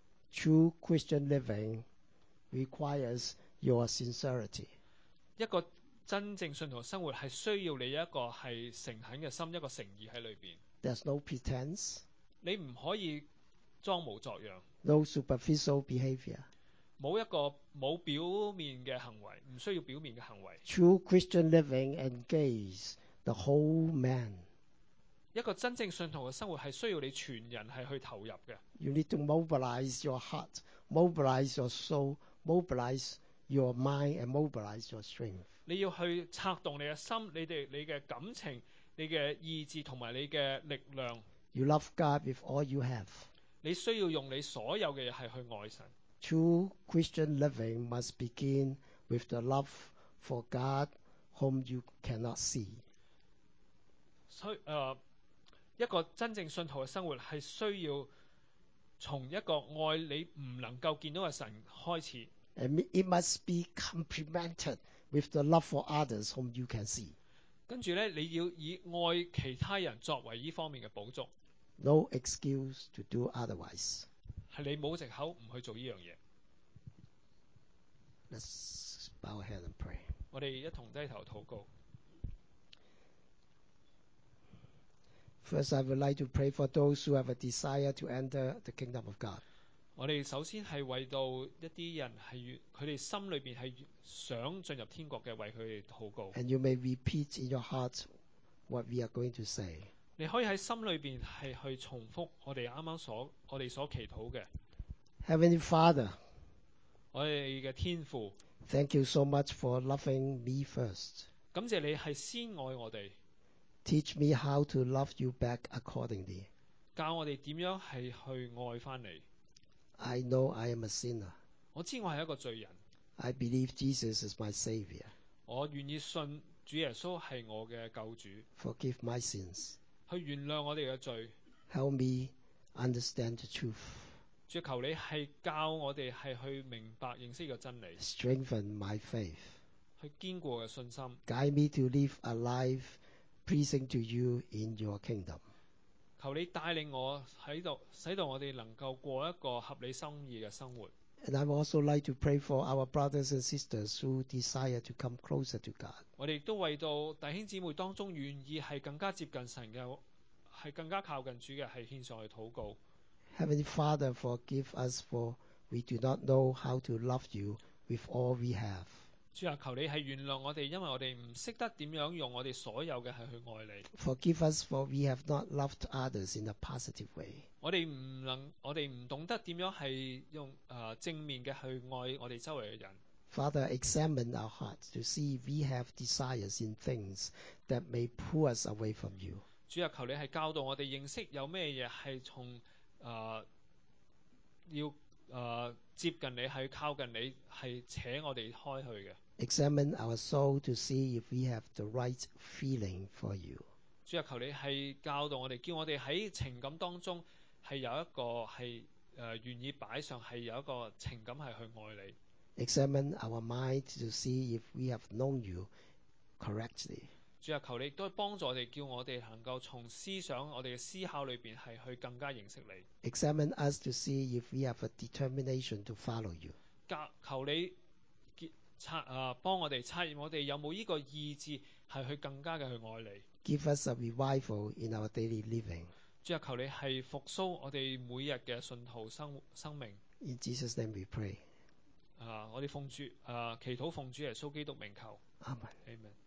True Christian living requires your sincerity. 一個真正信徒嘅生活係需要你一個係誠懇嘅心，一個誠意喺裏邊。 There's no pretense, 你唔可以裝模作樣， no superficial behavior. 冇一個冇表面嘅行為，唔需要表面嘅行為。 True Christian living engages the whole man. 一個真正信徒嘅生活係需要你全人係去投入嘅。 You need to mobilize your heart, mobilize your soul, mobilize your mind, and mobilize your strength. 你要去策動你嘅心，你嘅感情、你嘅意志同埋你嘅力量。 You love God with all you have. 你需要用你所有嘅嘢係去愛神。 True Christian living must begin with the love for God whom you cannot see. 所以一個真正信徒嘅生活係需要從一個愛你唔能夠見到嘅神開始， And it must be complemented with the love for others whom you can see. 跟住咧你要以愛其他人作為呢方面嘅補足， No excuse to do otherwise. 係你冇藉口唔去做呢樣嘢。 Let's bow our head and pray. 我哋一同低頭禱告。 First, I would like to pray for those who have a desire to enter the kingdom of God. 我哋首先係為到一啲人係佢哋心裏邊係想進入天國嘅，為佢哋禱告。 And you may repeat in your heart what we are going to say. 你可以喺心裏邊係去重複我哋啱啱我哋所祈禱嘅。 Heavenly Father, 我哋嘅天父， thank you so much for loving me first. 感謝你係先愛我哋， Teach me how to love you back accordingly. 教我哋點樣係去愛翻你。 I know I am a sinner. 我知我係一個罪人， I believe Jesus is my Savior. 我願意信主耶穌係我嘅救主， Forgive my sins. 去原諒我哋嘅罪。 Help me understand the truth. 主求你係教我哋係去明白認識呢個真理， Strengthen my faith. 去堅固我嘅信心。 Guide me to live a life pleasing to you in your kingdom. 求你帶領我喺度，使到我哋能夠過一個合理心意嘅生活。 And I would also like to pray for our brothers and sisters who desire to come closer to God. 我哋亦都為到弟兄姊妹當中願意係更加接近神嘅，係更加靠近主嘅，係獻上去禱告。 Heavenly Father, forgive us for we do not know how to love you with all we have. 主啊，求你係原諒我哋，因為我哋唔識得點樣用我哋所有嘅係去愛你。 Forgive us for we have not loved others in a positive way. 我哋唔懂得點樣係用正面嘅去愛我哋周圍嘅人。 Father, examine our hearts to see if we have desires in things that may pull us away from you. 主啊，求你係教導我哋認識有咩嘢係從要接近你，係靠近你，係扯我哋開去嘅。 Examine our soul to see if we have the right feeling for you. 主啊，求你係教導我哋，叫我哋喺情感當中係有一個係願意擺上，係有一個情感係去愛你。 Examine our mind to see if we have known you correctly. 主啊，求你都幫助我哋，叫我哋能夠從思想我哋嘅思考裏邊係去更加認識你。 Examine us to see if we have a determination to follow you. 求你幫我哋察驗我哋有冇呢個意志係去更加嘅去愛你。 Give us a revival in our daily living. 主啊，求你係復甦我哋每日嘅信徒生命。 In Jesus' name we pray. 我哋祈禱奉主耶穌基督名求。 Amen. Amen。